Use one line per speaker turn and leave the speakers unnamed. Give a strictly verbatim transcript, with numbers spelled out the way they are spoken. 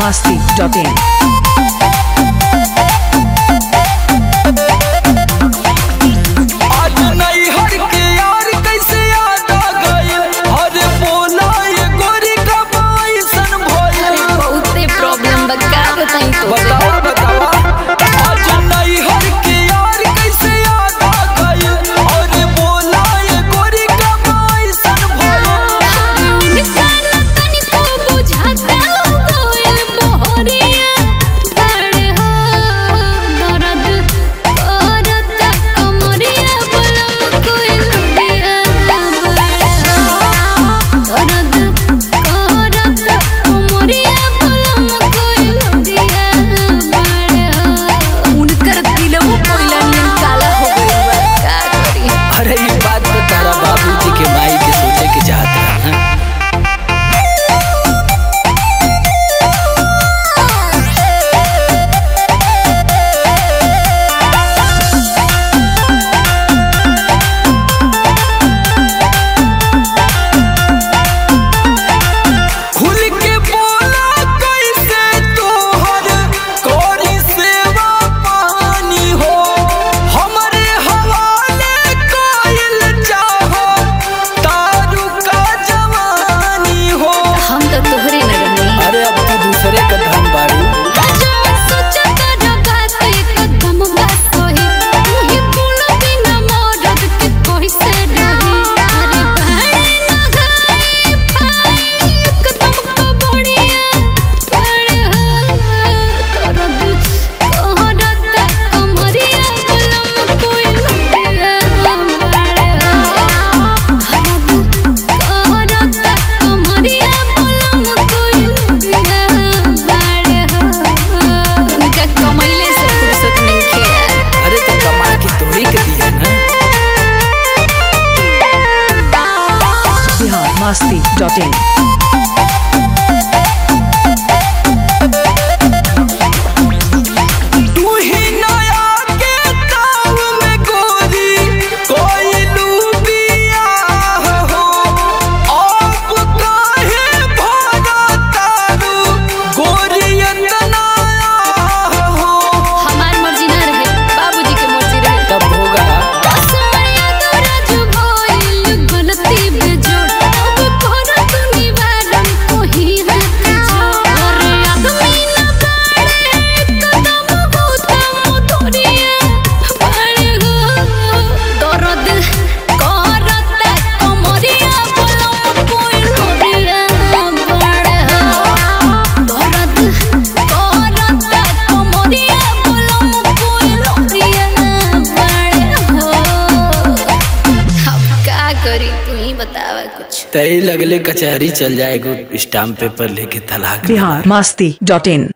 masti dot in.
बताओ बतावा आज नहीं हर के यार कैसे याद आ गई और बोला ये गोरी का ऐसन भयो
निकाल तनी को बुझाता गोयल मोहरिया बड़ हो दर्द करता कमरिया बलम कोयल दिया बड़ हो दर्द करता कमरिया बलम कोयल दिया
अरे ये बात तो तारा बाबूजी के माई के सोचे के चाहत रहा ना। खुल के बोला कैसे तोहर कोरी सेवा पानी हो हमरे हवाले कोयल चाहो तारू का जवानी हो।
हम तो तोहरे न रही
अरे अब तू दूसरे का धन बारू
masti dot in. तय लगले कचहरी चल जाएगो स्टाम्प पेपर लेके तलाक। Bihar masti dot in.